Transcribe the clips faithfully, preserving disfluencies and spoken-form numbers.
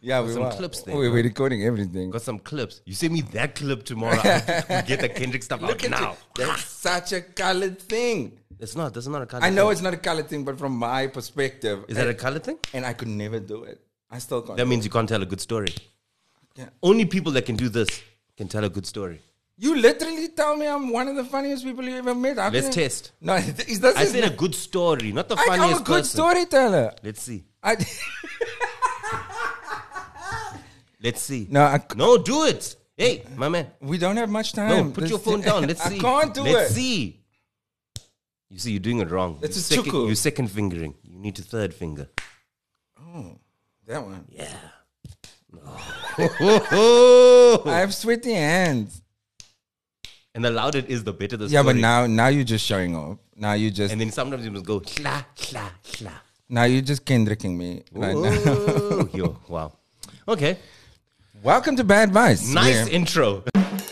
Yeah, got we some were. clips there. We, bro. we're recording everything. Got some clips. You send me that clip tomorrow. I'll get the Kendrick stuff Look out at now. it. That's such a colored thing. It's not. That's not a color I know thing. it's not a colored thing, but from my perspective, Is that a color thing? and I could never do it. I still can't. That do means it. you can't tell a good story. Yeah. Only people that can do this can tell a good story. You literally tell me I'm one of the funniest people you ever met. How Let's can I- test. No, is this I said a good story, not the I, funniest I'm a good person. storyteller. Let's see. I, Let's see. no, I, No, do it. Hey, my man. we don't have much time. No, put This- your phone down. Let's see. I can't do Let's it. see. You see, you're doing it wrong. It's You're a second, chuku. You're second fingering. You need to third finger. That one. Yeah. I have sweaty hands. And the louder it is, the better the Yeah, story. but now, now you're just showing off. Now you just, And then sometimes you must go, hla, hla, hla. now you're just Kendricking me right now. Ooh, yo, wow. Okay. Welcome to Bad Vice. Nice where intro.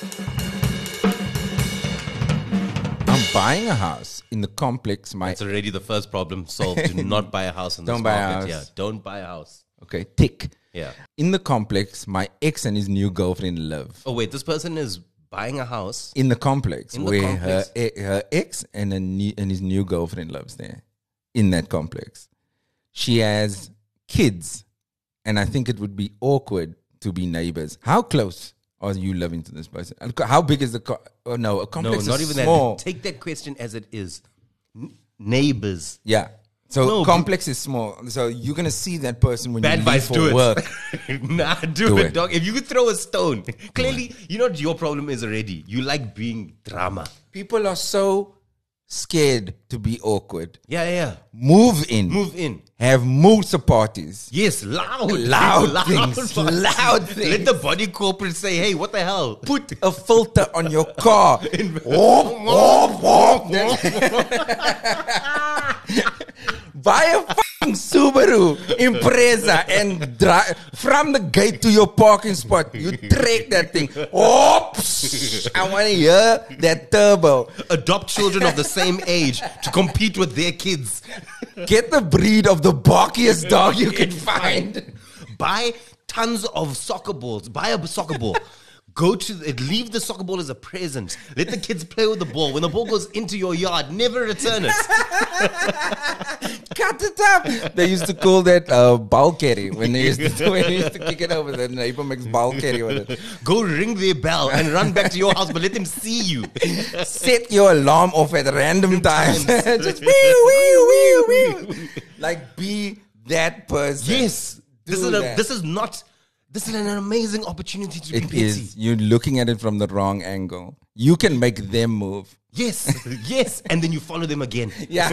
I'm buying a house in the complex. My That's already the first problem solved. Do not buy a house in this Don't buy a market. house. Yeah, don't buy a house. okay, tick. Yeah. In the complex, my ex and his new girlfriend live. Oh, wait, this person is buying a house. In the complex, In the where complex. Her, e- her ex and, a new, and his new girlfriend lives there. In that complex. She has kids. And I think it would be awkward to be neighbors. How close are you living to this person? And co- How big is the... Co- oh, no, a No, complex not is even small. that. Take that question as it is. N- neighbors. Yeah. So No, complex is small. So you're going to see that person when Bad you leave advice, for do it. work. nah, do, Do it, it. dog. If you could throw a stone, clearly, you know what your problem is already. You like being drama. People are so scared to be awkward. Yeah, yeah. Move in. Move in. Have Musa parties. Yes, loud. Loud things, parties. loud things. Let the body corporate say, hey, what the hell? Put a filter on your car. Whoop, whoop, whoop. Buy a fucking Subaru Impreza and drive from the gate to your parking spot. You track that thing. Oops! I want to hear that turbo. Adopt children of the same age to compete with their kids. Get the breed of the barkiest dog you can find. Buy tons of soccer balls. Buy a soccer ball. Go to the, leave the soccer ball as a present. Let the kids play with the ball. When the ball goes into your yard, never return it. Cut it up. They used to call that uh, ball carry when they used to when they used to kick it over. The neighbor makes ball carry with it. Go ring their bell and run back to your house, but let them see you. Set your alarm off at random times. Just wee wee wee wee. Like be that person. Yes, this Do is a, that. this is not. This is an amazing opportunity to be It petty. is. You're looking at it from the wrong angle. You can make them move. Yes, yes, and then you follow them again. Yeah.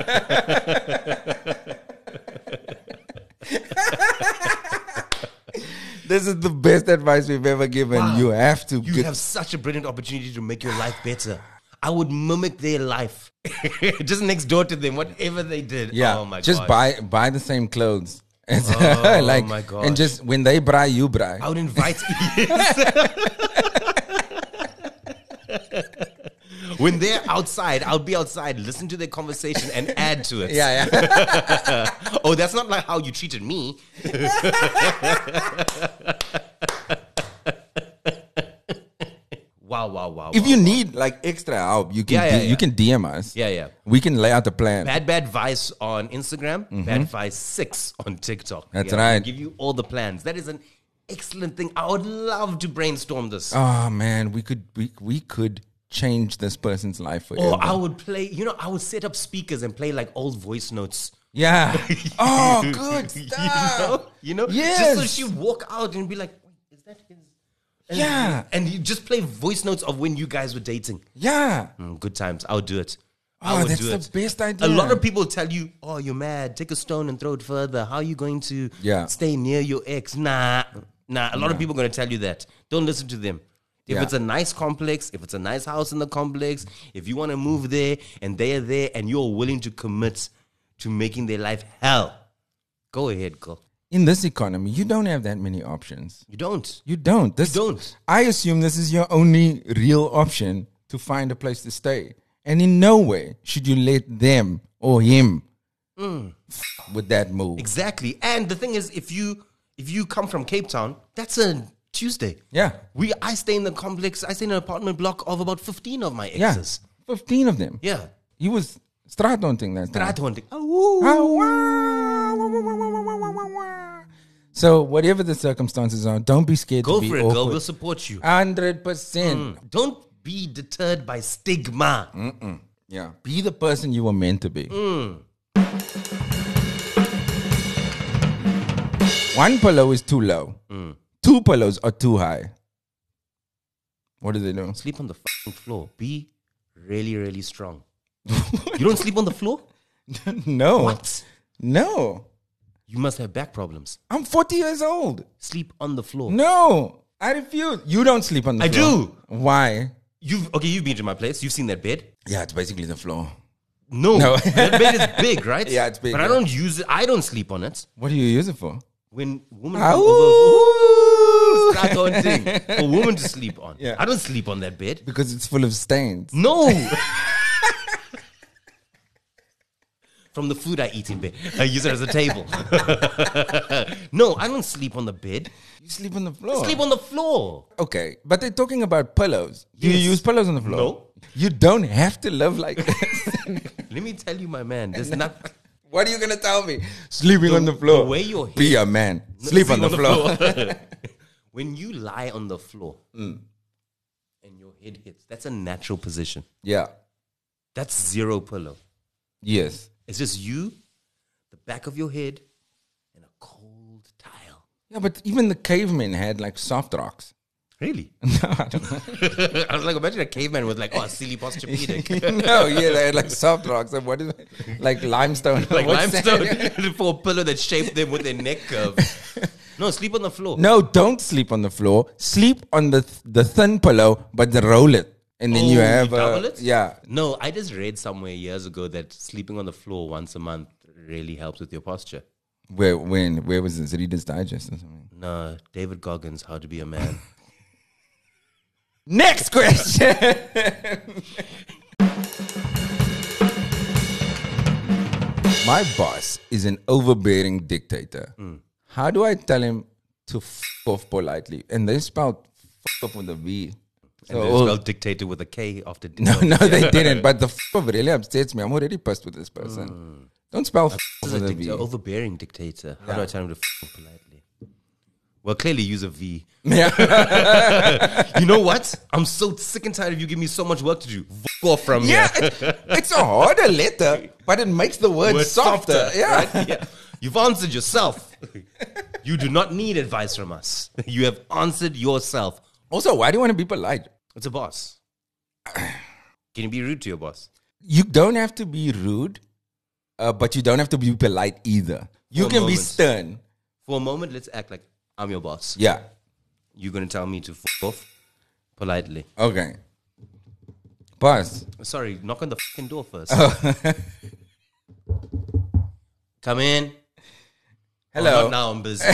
This is the best advice we've ever given. Wow. You have to You get have such a brilliant opportunity to make your life better. I would mimic their life, just next door to them, whatever they did. yeah. Oh my just God. buy buy the same clothes. Oh like, my gosh. and just when they bri, you bri. I would invite. When they're outside, I'll be outside, listen to their conversation, and add to it. Yeah, yeah. Oh, that's not like how you treated me. Wow, wow, wow. If wow, you wow. need like extra help, you can Yeah, yeah, D- yeah. you can D M us. Yeah, yeah. We can lay out the plan. Bad Bad Vice on Instagram, Bad Vice six on TikTok. That's Yeah, right. we'll give you all the plans. That is an excellent thing. I would love to brainstorm this. Oh man, we could we we could change this person's life forever. Or I would play, you know, I would set up speakers and play like old voice notes. yeah. Oh, good You stuff. know? You know? Yes. Just so she walk out and be like, wait, is that his? And, Yeah. And you just play voice notes of when you guys were dating. Yeah. Mm, good times. I would do it. I Oh, would that's do the it. best idea. A lot of people tell you, oh, you're mad. Take a stone and throw it further. How are you going to Yeah. stay near your ex? Nah. Nah. A lot of people are going to tell you that. Don't listen to them. If Yeah. it's a nice complex, if it's a nice house in the complex, if you want to move there and they're there and you're willing to commit to making their life hell, go ahead, girl. In this economy, you don't have that many options. You don't. You don't. This, You don't. I assume this is your only real option to find a place to stay. And in no way should you let them or him f- with that move. Exactly. And the thing is, if you if you come from Cape Town, that's a Tuesday. Yeah. We I stay in the complex. I stay in an apartment block of about fifteen of my Yeah. exes. fifteen of them. Yeah. He was straat hunting that time. Straat hunting. So whatever the circumstances are, don't be scared Go to be for it, awkward. girl. We'll support you. Hundred percent. Don't be deterred by stigma. Yeah. Be the person you were meant to be. Mm. One pillow is too low. Mm. Two pillows are too high. What do they do? Sleep on the fucking floor. Be really, really strong. You don't sleep on the floor? No. What? No. You must have back problems. I'm forty years old. Sleep on the floor. No. I refuse. You don't sleep on the I floor. do. Why? You've okay. You've been to my place. You've seen that bed. Yeah, it's basically the floor. No, No. that bed is big, right? Yeah, it's big, But I yeah. don't use it. I don't sleep on it. What do you use it for? When women Ah, come ooh. over, start haunting for women to sleep on. Yeah. I don't sleep on that bed. Because it's full of stains. No. From the food I eat in bed, I use it as a table. No, I don't sleep on the bed. You sleep on the floor. I sleep on the floor. Okay, but they're talking about pillows. Do Yes. you use pillows on the floor? No. You don't have to live like this. Let me tell you, my man. There's not. What are you gonna tell me? Sleeping on the floor. the way your Be head- a man. Sleep, on the floor. When you lie on the floor Mm. and your head hits, that's a natural position. Yeah. That's zero pillow. Yes. It's just you, the back of your head, and a cold tile. Yeah, but even the cavemen had like soft rocks. Really? No, I don't know. I was like, imagine a caveman with like, oh, a silly posturepedic. No, yeah, they had like soft rocks. And what is it? Like limestone. Like What's that? limestone for a pillow that shaped them with their neck curve. No, sleep on the floor. No, don't sleep on the floor. Sleep on the the thin pillow, but roll it. And then Oh, you have you double uh, it? yeah. No, I just read somewhere years ago that sleeping on the floor once a month really helps with your posture. Where when where was this? Reader's Digest or something? No, David Goggins, How to Be a Man. Next question. My boss is an overbearing dictator. Hmm. How do I tell him to f off politely? And they spelled f off with a V. And So, they spelled dictator with a K after no, no, they didn't. But the f off really upsets me. I'm already pissed with this person. Don't spell f off This is with a a dic- V. overbearing dictator. How do I tell him to f off politely? Well, clearly use a V. Yeah. You know what? I'm so sick and tired of you giving me so much work to do. F off from Yeah, here. it- it's a harder letter, but it makes the word, Word softer. Yeah. right? Yeah. You've answered yourself. You do not need advice from us. You have answered yourself. Also, why do you want to be polite? It's a boss. Can you be rude to your boss? You don't have to be rude, uh, but you don't have to be polite either. You For a can be moment. stern. For a moment, let's act like I'm your boss. Yeah. You're going to tell me to f off politely. Okay. Boss. Sorry, knock on the fucking door first. Come in. Hello. Oh, not now, I'm busy.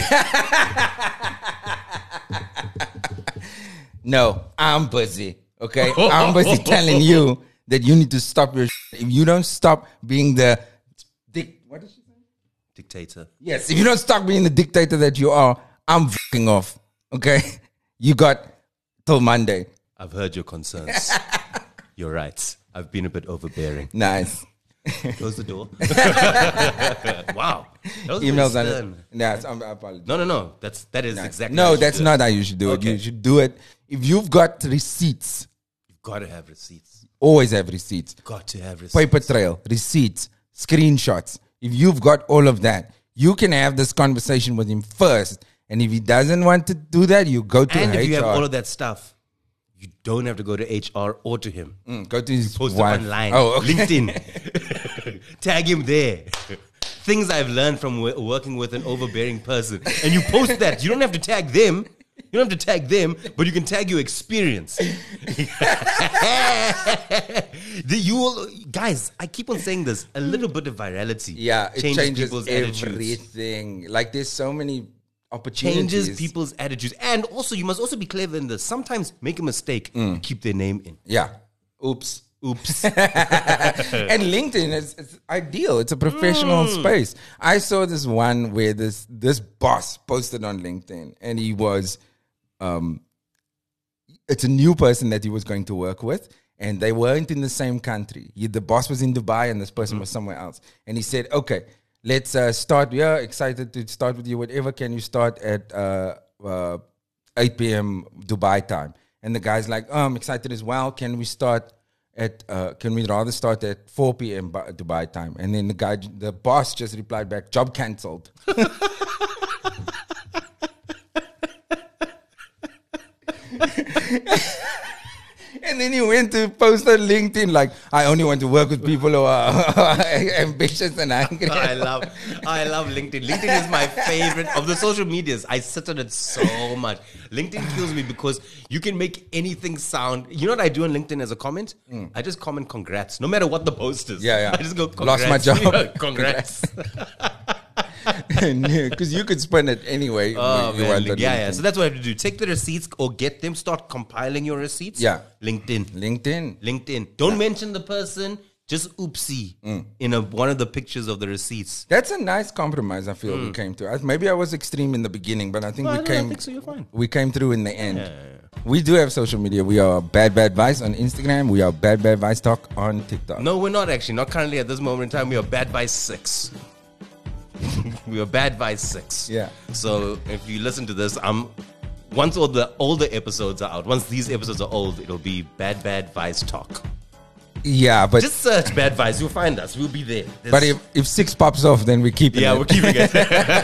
No, I'm busy. Okay. I'm busy telling you that you need to stop your. Sh- if you don't stop being the. Dic- what did she say? Dictator. Yes. If you don't stop being the dictator that you are, I'm fucking off. Okay. You got till Monday. I've heard your concerns. You're right. I've been a bit overbearing. Nice. Close the door. Wow. That was Emails very on stern. it. Nah, I'm, I apologize. No, no, no. That's that is exactly. how No, you should that's do it. not how you should do it. Okay. You should do it. If you've got receipts, You've got to have receipts. always have receipts. Got to have receipts. Paper trail, receipts, screenshots. If you've got all of that, you can have this conversation with him first. And if he doesn't want to do that, you go to And H R. if you have all of that stuff, you don't have to go to H R or to him. Mm, go to his Post wife. it online. Oh, okay. LinkedIn. Tag him there. Things I've learned from wo- working with an overbearing person. And you post that. You don't have to tag them. You don't have to tag them, but you can tag your experience. The- you will, guys, I keep on saying this. A little bit of virality Yeah, it changes, changes, people's attitudes. everything. Like there's so many opportunities. Changes people's attitudes. And also, you must also be clever in this. Sometimes make a mistake, Mm. you keep their name in. Yeah. Oops. Oops. And LinkedIn is it's ideal. It's a professional Mm. space. I saw this one where this this boss posted on LinkedIn, and he was, um, it's a new person that he was going to work with, and they weren't in the same country. He, the boss was in Dubai, and this person was somewhere else. And he said, "Okay, let's uh, start. We are excited to start with you. Whatever can you start at uh, uh, eight p.m. Dubai time?" And the guy's like, "Oh, I'm excited as well. Can we start?" At uh, can we rather start at four p.m. Ba- Dubai time? And then the guy, the boss, just replied back, "Job cancelled." And then he went to post on LinkedIn like, "I only want to work with people who are ambitious and hungry." I love, I love LinkedIn. LinkedIn is my favorite of the social medias. I sit on it so much. LinkedIn kills me because you can make anything sound. You know what I do on LinkedIn as a comment? Mm. I just comment "congrats," no matter what the post is. Yeah, yeah. I just go "congrats." Lost my job. Congrats. Because you could spend it anyway. Oh, you man. want on Yeah, yeah. LinkedIn. So that's what I have to do. Take the receipts or get them. Start compiling your receipts. Yeah. LinkedIn. LinkedIn. LinkedIn. Don't mention the person. Just oopsie Mm. in a, one of the pictures of the receipts. That's a nice compromise. I feel we came to. I- Maybe I was extreme in the beginning, but I think No, we no, I came. think so. You're fine. We came through in the end. We do have social media. We are Bad Bad Vice on Instagram. We are Bad Bad Vice Talk on TikTok. No, we're not actually. Not currently at this moment in time. We are Bad Vice six. We are Bad Vice six. Yeah. So if you listen to this, I'm once all the older episodes are out, once these episodes are old, it'll be Bad Bad Vice Talk. Yeah, but Just search Bad Vice. You'll find us. We'll be there. There's- but if, if six pops off, then we keep it. yeah, we're keeping it.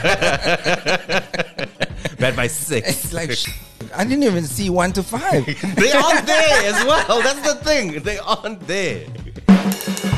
Bad Vice six. It's like sh- I didn't even see one to five. They aren't there as well. That's the thing. They aren't there.